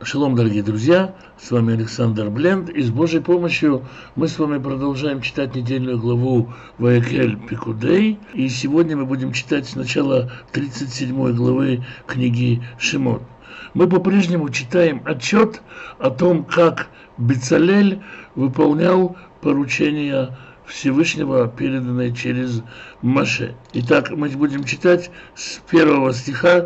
Шалом, дорогие друзья, с вами Александр Бленд, и с Божьей помощью мы с вами продолжаем читать недельную главу Ваякель Пикудей, и сегодня мы будем читать с начала 37 главы книги Шимот. Мы по-прежнему читаем отчет о том, как Бецалель выполнял поручения Всевышнего, переданные через Моше. Итак, мы будем читать с 1 стиха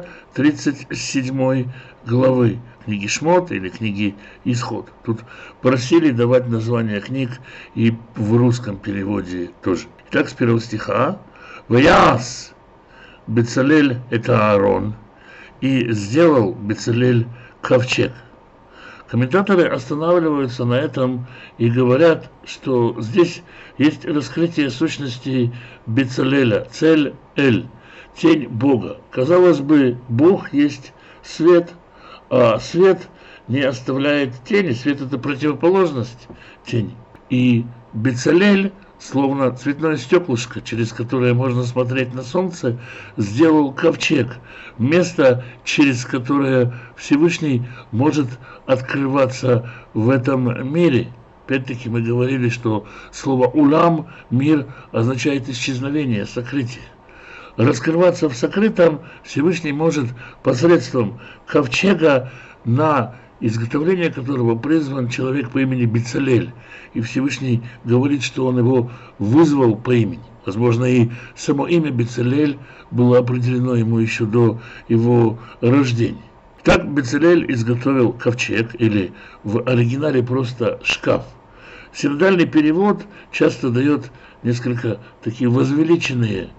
37 главы книги Шмот или книги Исход. Тут просили давать названия книг и в русском переводе тоже. Итак, с 1 стиха. «Ваяс Бецалель это Аарон, и сделал Бецалель ковчег». Комментаторы останавливаются на этом и говорят, что здесь есть раскрытие сущности Бецалеля, цель-эль, тень Бога. Казалось бы, Бог есть свет, а свет не оставляет тени. Свет – это противоположность тени. И Бецалель, словно цветное стеклышко, через которое можно смотреть на солнце, сделал ковчег, место, через которое Всевышний может открываться в этом мире. Опять-таки мы говорили, что слово «улам», «мир» означает исчезновение, сокрытие. Раскрываться в сокрытом Всевышний может посредством ковчега, на изготовление которого призван человек по имени Бецалель. И Всевышний говорит, что он его вызвал по имени. Возможно, и само имя Бецалель было определено ему еще до его рождения. Так Бецалель изготовил ковчег, или в оригинале просто шкаф. Синодальный перевод часто дает несколько такие возвеличенные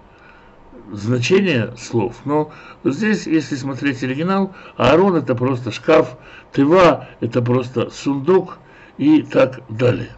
значение слов, но здесь, если смотреть оригинал, Аарон – это просто шкаф, Тева – это просто сундук и так далее.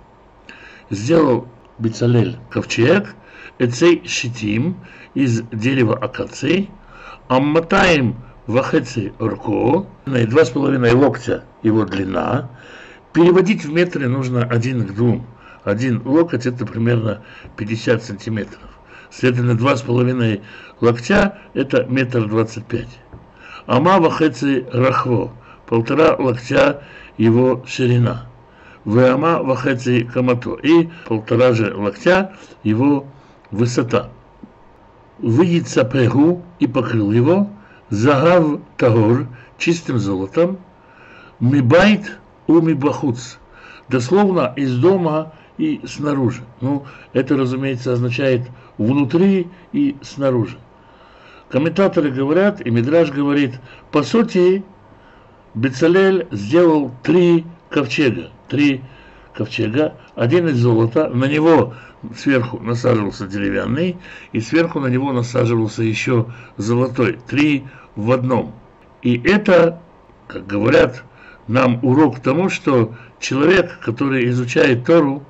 Сделал Бецалель ковчег, эцей шитим из дерева акаций, амматаем вахецей орко, 2,5 локтя его длина. Переводить в метры нужно 1 к 2. 1 локоть – это примерно 50 сантиметров. Следовательно, 2,5 локтя – это 1,25 м. Ама вахеци рахво – 1,5 локтя его ширина. Веама вахеци камато – и 1,5 же локтя его высота. Выяцапегу – и покрыл его, загав тагор – чистым золотом, мибайт у мибахуц – дословно из дома и снаружи. Ну, это, разумеется, означает внутри и снаружи. Комментаторы говорят, и Мидраш говорит, по сути, Бецалель сделал 3 ковчега. 3 ковчега, один из золота, на него сверху насаживался деревянный, и сверху на него насаживался еще золотой. 3 в одном. И это, как говорят, нам урок тому, что человек, который изучает Тору,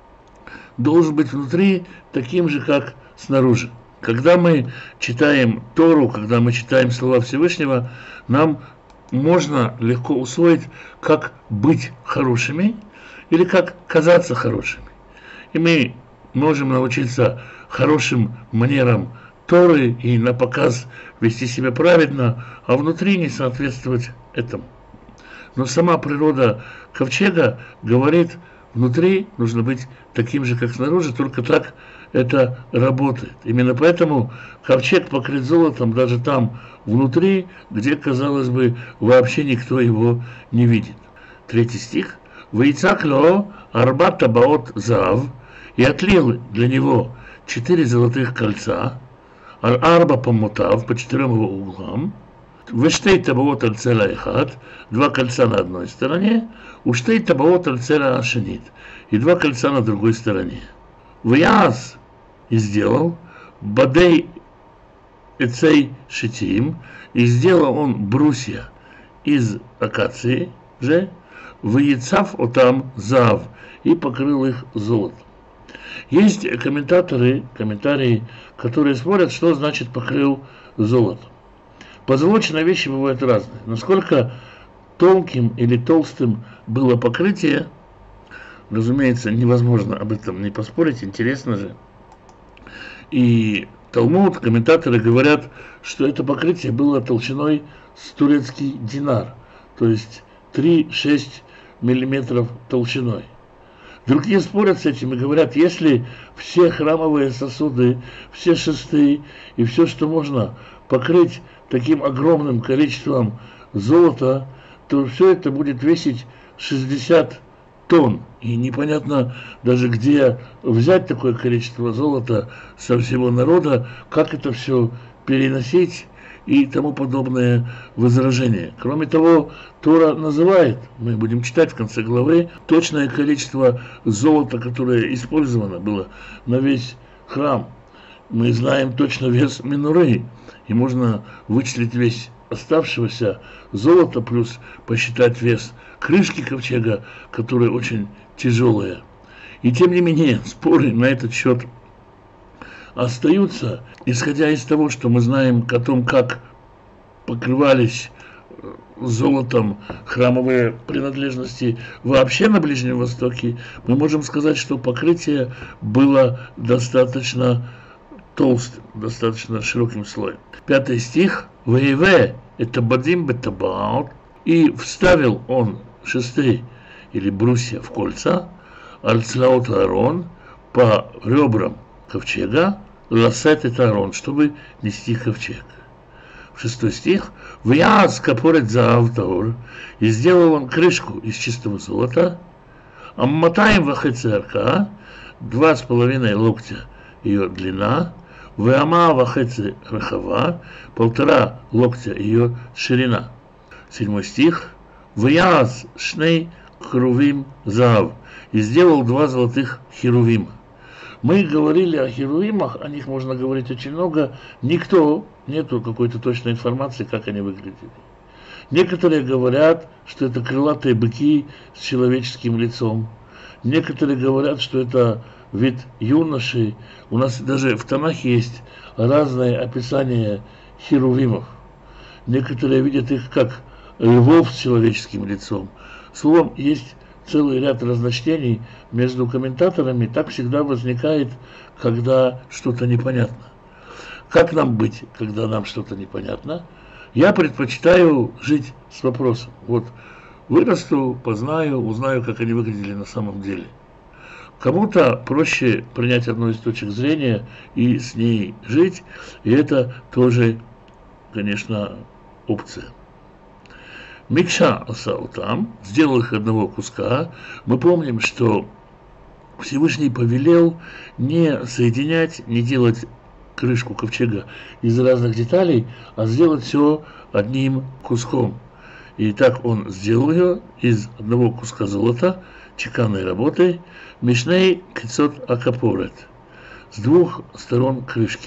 должен быть внутри таким же, как снаружи. Когда мы читаем Тору, когда мы читаем слова Всевышнего, нам можно легко усвоить, как быть хорошими или как казаться хорошими. И мы можем научиться хорошим манерам Торы и на показ вести себя праведно, а внутри не соответствовать этому. Но сама природа ковчега говорит, внутри нужно быть таким же, как снаружи, только так это работает. Именно поэтому ковчег покрыт золотом даже там, внутри, где, казалось бы, вообще никто его не видит. 3 стих. «Ваицак ло арба табаот зав», и отлил для него 4 золотых кольца, арба помутав, по 4 его углам, «Вештей табаот аль-цела эхад», 2 кольца на одной стороне, «Уштей табаот аль-цела ашенит», и 2 кольца на другой стороне. «Вяз» и сделал, «Бадей эцей шитим», и сделал он брусья из акации же, «Ваяцав отам зав», и покрыл их золотом. Есть комментарии, которые спорят, что значит покрыл золотом. Позолоченные вещи бывают разные. Насколько тонким или толстым было покрытие, разумеется, невозможно об этом не поспорить, интересно же. И Талмуд, комментаторы говорят, что это покрытие было толщиной с турецкий динар, то есть 3-6 миллиметров толщиной. Другие спорят с этим и говорят, если все храмовые сосуды, все шесты и все, что можно покрыть таким огромным количеством золота, то все это будет весить 60 тонн. И непонятно даже, где взять такое количество золота со всего народа, как это все переносить и тому подобное возражение. Кроме того, Тора называет, мы будем читать в конце главы, точное количество золота, которое использовано было на весь храм. Мы знаем точно вес миноры, и можно вычислить весь оставшегося золота, плюс посчитать вес крышки ковчега, которая очень тяжелая. И тем не менее, споры на этот счет остаются, исходя из того, что мы знаем о том, как покрывались золотом храмовые принадлежности вообще на Ближнем Востоке, мы можем сказать, что покрытие было достаточно толстым, достаточно широким слоем. 5 стих. «Воеве это бадим бетабаут», и вставил он шесты или брусья в кольца, альцлаут Аарон, по ребрам ковчега, ласет это Аарон, чтобы нести ковчег. 6 стих. «Вяз капорет заав таур», и сделал он крышку из чистого золота, амматаем вахецерка, 2,5 локтя ее длина, вама вахеце рахава, 1,5 локтя ее ширина. 7 стих. «Вяз шней херувим заав», и сделал 2 золотых херувима. Мы говорили о херувимах, о них можно говорить очень много. Нету какой-то точной информации, как они выглядели. Некоторые говорят, что это крылатые быки с человеческим лицом. Некоторые говорят, что это вид юноши. У нас даже в Танахе есть разные описания херувимов. Некоторые видят их как львов с человеческим лицом. Словом, есть целый ряд разночтений между комментаторами. Так всегда возникает, когда что-то непонятно. Как нам быть, когда нам что-то непонятно? Я предпочитаю жить с вопросом. Вот вырасту, познаю, узнаю, как они выглядели на самом деле. Кому-то проще принять одну из точек зрения и с ней жить, и это тоже, конечно, опция. Микша асаутам, сделал их одного куска. Мы помним, что Всевышний повелел не соединять, не делать крышку ковчега из разных деталей, а сделать все одним куском. И так он сделал ее из одного куска золота, чеканной работой, мишней кицот акапорет, с 2 сторон крышки.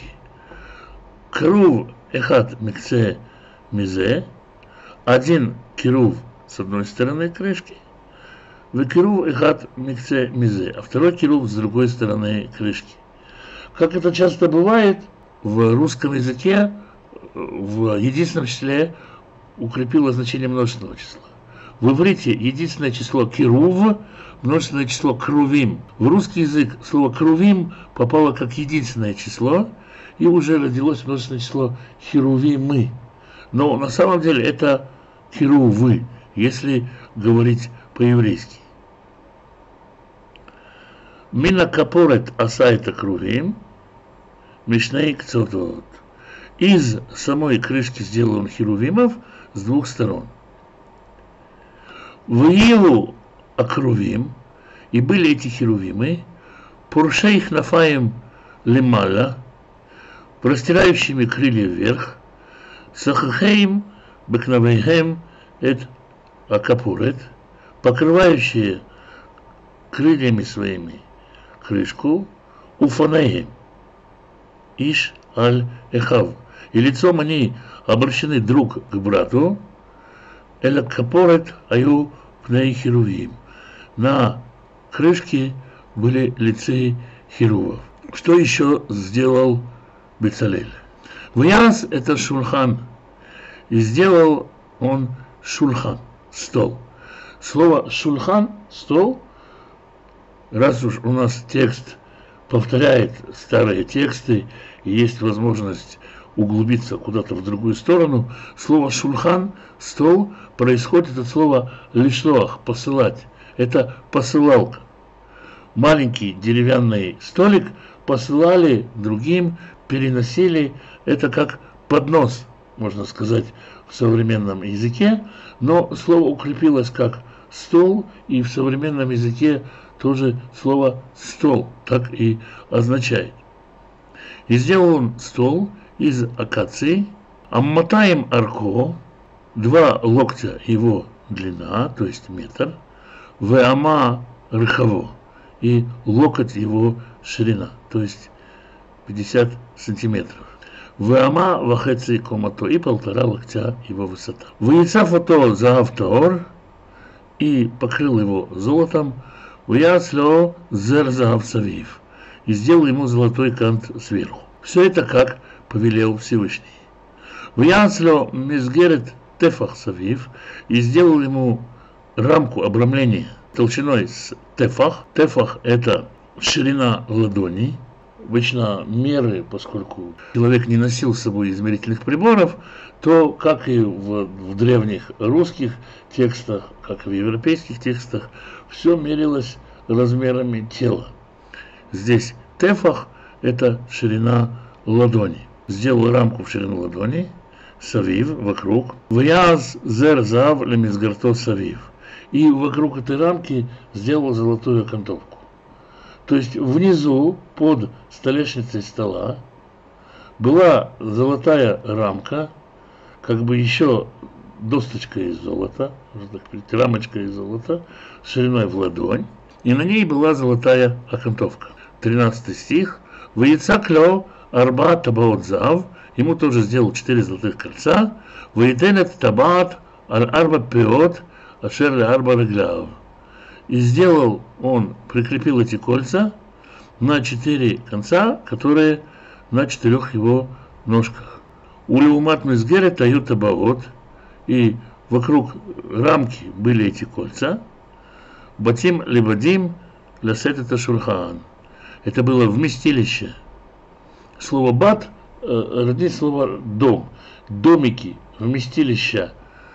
Крув эхат микце мизе, 1 кирув с одной стороны крышки, векирув эхат микце мизе, а 2 кирув с другой стороны крышки. Как это часто бывает, в русском языке в единственном числе укрепило значение множественного числа. В иврите единственное число кирув, множественное число крувим. В русский язык слово крувим попало как единственное число, и уже родилось множественное число херувимы. Но на самом деле это херувы, если говорить по-еврейски. Мина капорет асайта крувим, мишней кцотот. Из самой крышки сделан херувимов с 2 сторон. В Иеву акрувим, и были эти херувимы, пуршейх нафаем лемаля, простирающими крылья вверх, сахахеем бекнавейхем эт акапурет, покрывающие крыльями своими крышку, уфанеем иш аль эхав, и лицом они обращены друг к брату, эля капорет аю пней херувим. На крышке были лица херувов. Что еще сделал Бецалель? Вяз это шульхан, и сделал он шульхан, стол. Слово шульхан, стол, раз уж у нас текст повторяет старые тексты, и есть возможность углубиться куда-то в другую сторону, слово шульхан, стол, происходит от слова лишлох, посылать. Это посылалка. Маленький деревянный столик посылали другим, переносили. Это как поднос, можно сказать, в современном языке, но слово укрепилось как стол, и в современном языке тоже слово стол так и означает. И сделал он стол из акации, амматаем арко, 2 локтя его длина, то есть метр, веама рыхаво, и локоть его ширина, то есть 50 сантиметров. Веама вахеци комато, и 1,5 локтя его высота. Веяцафото заавтор, и покрыл его золотом, веяцло зер заавсавив, и сделал ему золотой кант сверху. Все это как повелел Всевышний. Веяцло мизгерет тефах савив, и сделал ему рамку обрамления толщиной с тефах. Тефах – это ширина ладони. Обычно меры, поскольку человек не носил с собой измерительных приборов, то, как и в древних русских текстах, как и в европейских текстах, все мерилось размерами тела. Здесь тефах – это ширина ладони. Сделал рамку в ширину ладони, савив, вокруг. Вяз зер зав лемизгарто савив. И вокруг этой рамки сделал золотую окантовку. То есть внизу, под столешницей стола, была золотая рамка, как бы еще досточка из золота, можно так сказать, рамочка из золота, шириной в ладонь, и на ней была золотая окантовка. 13 стих. «Ваицаклё арба табаот зав», ему тоже сделал 4 золотых кольца, «Ваитенет табаат арба пеот ашер ле арба регляв». И сделал он, прикрепил эти кольца на 4 конца, которые на 4 его ножках. Улеумат мизгерет тают табаот, и вокруг рамки были эти кольца. Батим лебадим лясет это шульхан. Это было вместилище. Слово бат роднит слово дом. Домики, вместилища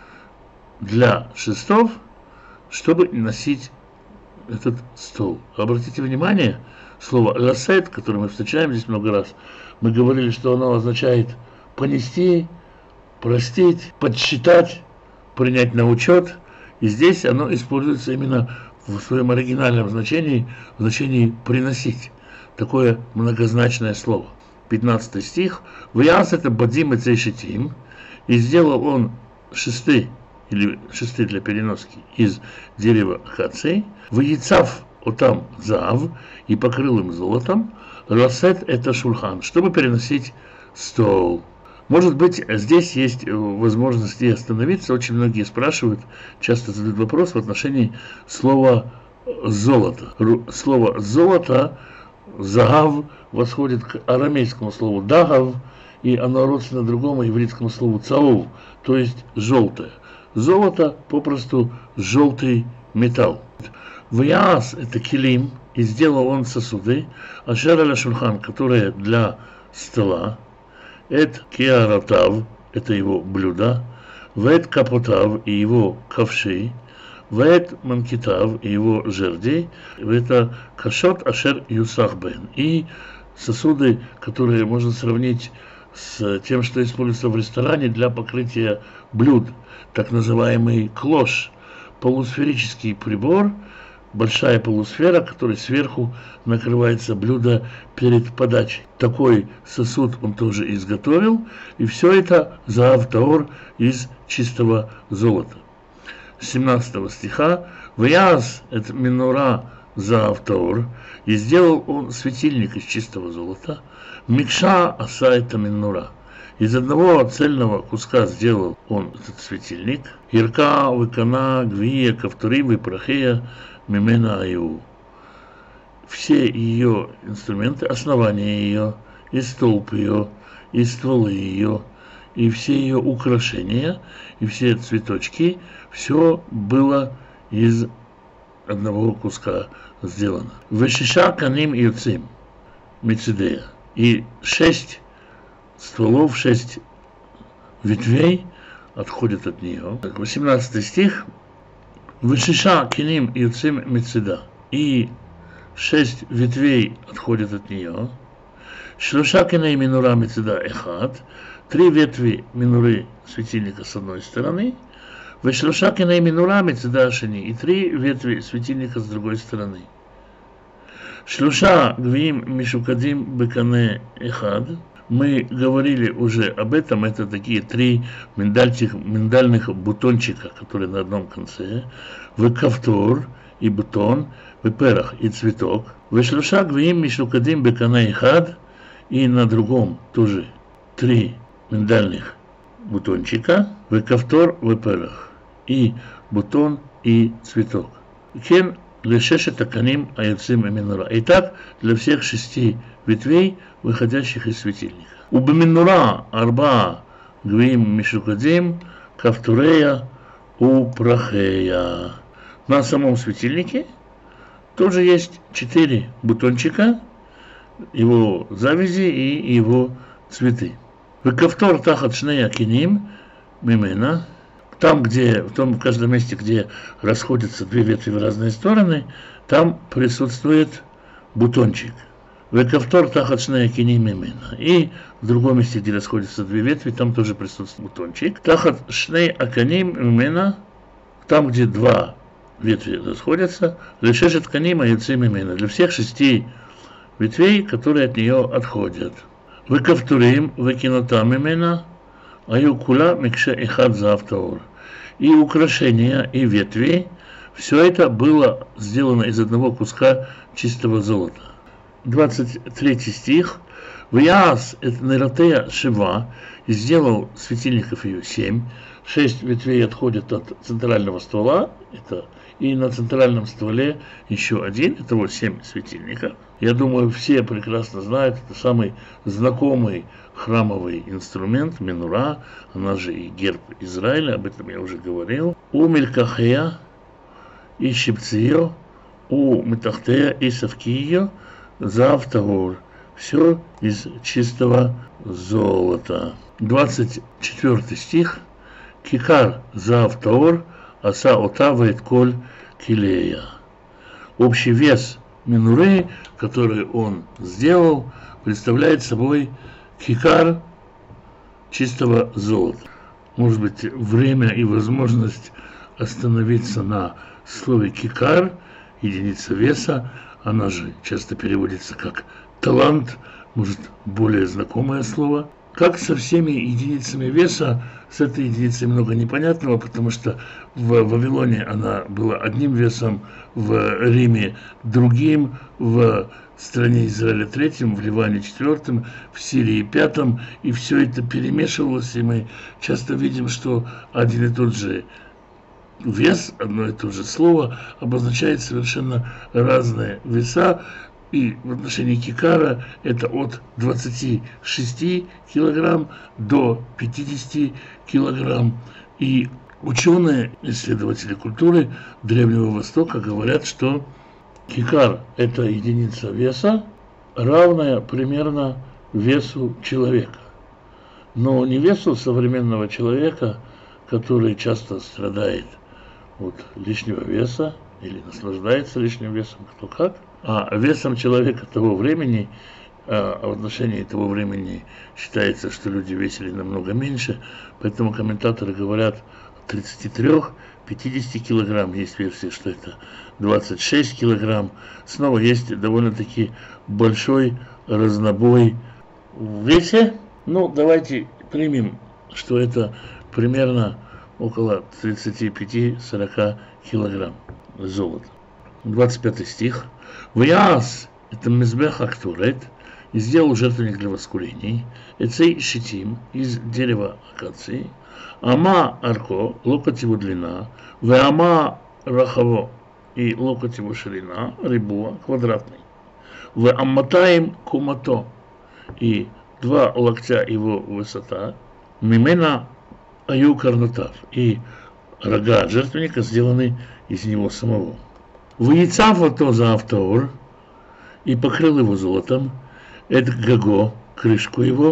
для шестов, чтобы носить этот стол. Обратите внимание, слово «ласет», которое мы встречаем здесь много раз, мы говорили, что оно означает понести, простить, подсчитать, принять на учет. И здесь оно используется именно в своем оригинальном значении, в значении «приносить». Такое многозначное слово. 15 стих. «Вяз это бадим и цейшитим», и сделал он шесты, или шесты для переноски, из дерева акации, «Ваицав отам зав», и покрыл им золотом, «Ласет это шульхан», чтобы переносить стол. Может быть, здесь есть возможность и остановиться. Очень многие спрашивают, часто задают вопрос в отношении слова «золото». Слово «золото», «загав», восходит к арамейскому слову «дагав», и оно родственно другому еврейскому слову «цаув», то есть «желтое». Золото попросту желтый металл. Вяз это килим, и сделал он сосуды, ашер аля шульхан, которые для стола, эт киаратав, это его блюда, вэт капотав, и его ковши, вэт манкитав, и его жердей, это кашот ашер юсах бен, и сосуды, которые можно сравнить с тем, что используется в ресторане для покрытия блюд, так называемый клош, полусферический прибор, большая полусфера, которой сверху накрывается блюдо перед подачей. Такой сосуд он тоже изготовил, и все это заав-таор из чистого золота. 17 стиха. «Вяз это минура заав-таор», и сделал он светильник из чистого золота. «Микша аса это минура». Из одного цельного куска сделал он этот светильник. «Ирка, выкана, гвия, кавтури, выпрахея, мимена аю». Все ее инструменты, основания ее, и столб ее, и стволы ее, и все ее украшения, и все цветочки, все было из одного куска сделано. «Вешиша каним юцим мицидея». И 6 стволов, 6 ветвей отходят от нее. 18 стих. Вышиша киним юцим мецеда. И 6 ветвей отходят от нее. Шлуша киней минура мецеда эхад. 3 ветви минуры светильника с одной стороны. Вешлуша киней минура мецеда ашени. И 3 ветви светильника с другой стороны. Шлуша гвиим мишукадим бекане эхад. Мы говорили уже об этом. Это такие 3 миндальных бутончика, которые на одном конце. Векавтор и бутон. Веперах и цветок. Вешлуша гвиим мишукадим бекане эхад. И на другом тоже 3 миндальных бутончика. Векавтор, веперах. И бутон, и цветок. Кен лешешет аканим аяцим минура. Итак, для всех 6 ветвей, выходящих из светильника. Убаминура арба гвим мишукадим кавтурея упрахея. На самом светильнике тоже есть 4 бутончика, его завязи и его цветы. Векавтор тахат шнея киним мимена. Там, где, в каждом месте, где расходятся 2 ветви в разные стороны, там присутствует бутончик. Векавтор тахат шнея киним мимена. И в другом месте, где расходятся 2 ветви, там тоже присутствует бутончик. Тахат шней аканим мимена. Там, где 2 ветви расходятся, лешешет каним аяцим мимена. Для всех 6 ветвей, которые от нее отходят. Векавтурим векинотам мимена. Аюкула микше эхад заавтаур. И украшения, и ветви, все это было сделано из одного куска чистого золота. 23 стих. Вяас эт нейратея шива, и сделал светильников ее 7. 6 ветвей отходят от центрального ствола, и на центральном стволе еще 1, это вот 7 светильников. Я думаю, все прекрасно знают, это самый знакомый храмовый инструмент, минура, она же и герб Израиля, об этом я уже говорил. У мелькахея и щипцио, у метахтея и савкио, заавтаур. Все из чистого золота. 24 стих. Кикар заавтаур, аса ота вейтколь килея. Общий вес минуры, который он сделал, представляет собой кикар чистого золота. Может быть, время и возможность остановиться на слове кикар, единица веса, она же часто переводится как талант, может, более знакомое слово. Как со всеми единицами веса, с этой единицей много непонятного, потому что в Вавилоне она была одним весом, в Риме другим, в стране Израиля третьим, в Ливане четвертым, в Сирии пятым, и все это перемешивалось, и мы часто видим, что один и тот же вес, одно и то же слово обозначает совершенно разные веса. И в отношении кикара это от 26 килограмм до 50 килограмм. И ученые, исследователи культуры Древнего Востока говорят, что кикар – это единица веса, равная примерно весу человека. Но не весу современного человека, который часто страдает от лишнего веса или наслаждается лишним весом, кто как, а весом человека того времени, в отношении того времени считается, что люди весили намного меньше, поэтому комментаторы говорят от 33-50 килограмм, есть версия, что это 26 килограмм. Снова есть довольно-таки большой разнобой в весе. Ну, давайте примем, что это примерно около 35-40 килограмм золота. 25 стих. Вяас – это мизбех актурет, и сделал жертвенник для воскурений, эцей шитим из дерева акации, ама арко, локоть его длина, веама рахаво, и локоть его ширина, рибуа, квадратный, веамматаем кумато, и 2 локтя его высота, мимена аю карнатав, и рога жертвенника сделаны из него самого. Выяцав то за автор, и покрыл его золотом, это гаго, крышку его,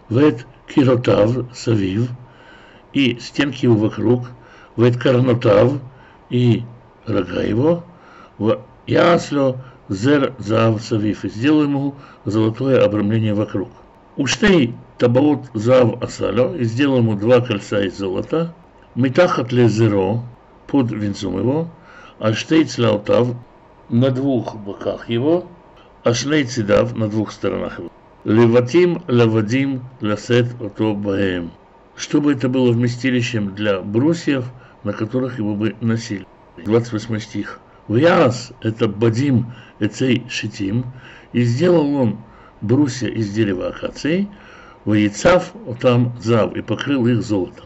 вет киротав савив, и стенки его вокруг, вет карнотав, и рога его, в ясло зер зав савив, и сделал ему золотое обрамление вокруг. Уштей табаот зав асало, и сделал ему 2 кольца из золота, митахат ле зеро, под венцом его, а штей цляутав, на 2 боках его, а шней цидав, на 2 сторонах его. Леватим лавадим ласет ото баэм, чтобы это было вместилищем для брусьев, на которых его бы носили. 28 стих. Вяз – это бадим эцей шитим, и сделал он брусья из дерева акации, ваяцав отам зав, и покрыл их золотом.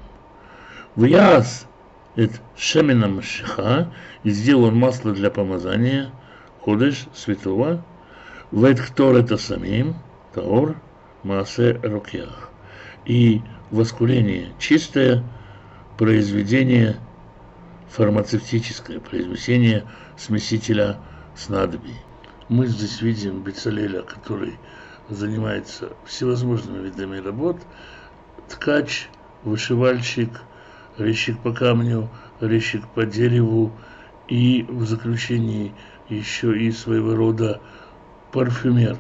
Вяз – это шеменам шиха, и сделал он масло для помазания, кодеш святого, вэдхтор это самим, таор, маасе рукях, и воскурение чистое, произведение фармацевтическое, произведение смесителя снадобий. Мы здесь видим Бецалеля, который занимается всевозможными видами работ: ткач, вышивальщик, резчик по камню, резчик по дереву, и в заключении еще и своего рода парфюмер.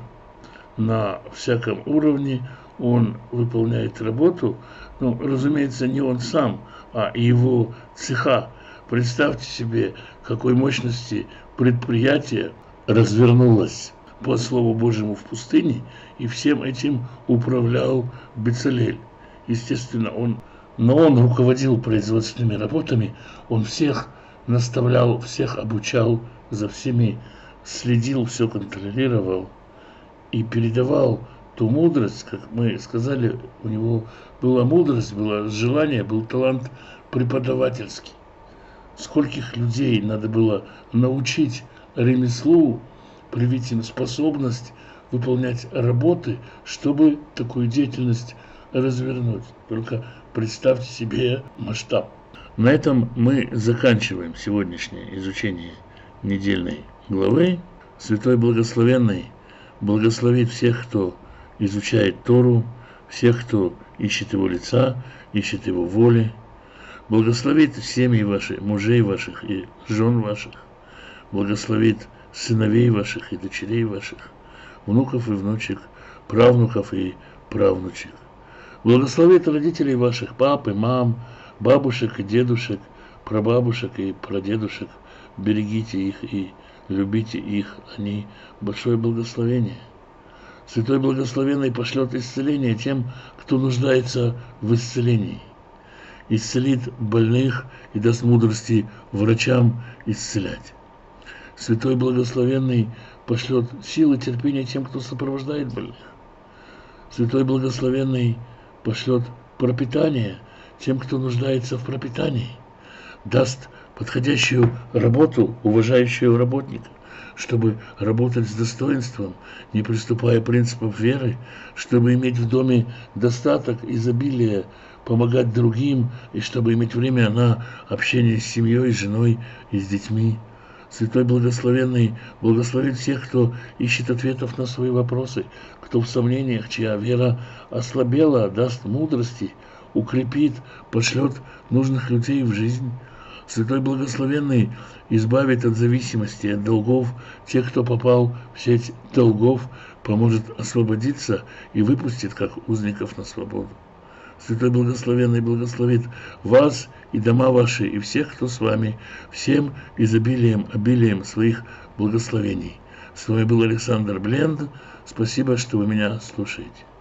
На всяком уровне он выполняет работу, но, разумеется, не он сам, а его цеха. Представьте себе, какой мощности предприятие развернулось по Слову Божьему в пустыне, и всем этим управлял Бецалель. Естественно, он руководил производственными работами, он всех наставлял, всех обучал, за всеми следил, все контролировал и передавал ту мудрость, как мы сказали, у него была мудрость, было желание, был талант преподавательский. Скольких людей надо было научить ремеслу, привить им способность выполнять работы, чтобы такую деятельность развернуть. Только представьте себе масштаб. На этом мы заканчиваем сегодняшнее изучение недельной главы. Святой Благословенный благословит всех, кто изучает Тору, всех, кто ищет Его лица, ищет Его воли. Благословит семьи ваши, мужей ваших и жен ваших. Благословит сыновей ваших и дочерей ваших, внуков и внучек, правнуков и правнучек. Благословит родителей ваших, пап и мам, бабушек и дедушек, прабабушек и прадедушек. Берегите их и любите их, они большое благословение. Святой Благословенный пошлет исцеление тем, кто нуждается в исцелении. Исцелит больных и даст мудрости врачам исцелять. Святой Благословенный пошлет силы терпения тем, кто сопровождает больных. Святой Благословенный пошлет пропитание тем, кто нуждается в пропитании. Даст подходящую работу, уважающего работника, чтобы работать с достоинством, не приступая принципов веры, чтобы иметь в доме достаток, изобилие, помогать другим, и чтобы иметь время на общение с семьей, с женой и с детьми. Святой Благословенный благословит всех, кто ищет ответов на свои вопросы, кто в сомнениях, чья вера ослабела, даст мудрости, укрепит, пошлет нужных людей в жизнь. Святой Благословенный избавит от зависимости, от долгов тех, кто попал в сеть долгов, поможет освободиться и выпустит, как узников, на свободу. Святой Благословенный благословит вас и дома ваши, и всех, кто с вами, всем изобилием, обилием своих благословений. С вами был Александр Бленд. Спасибо, что вы меня слушаете.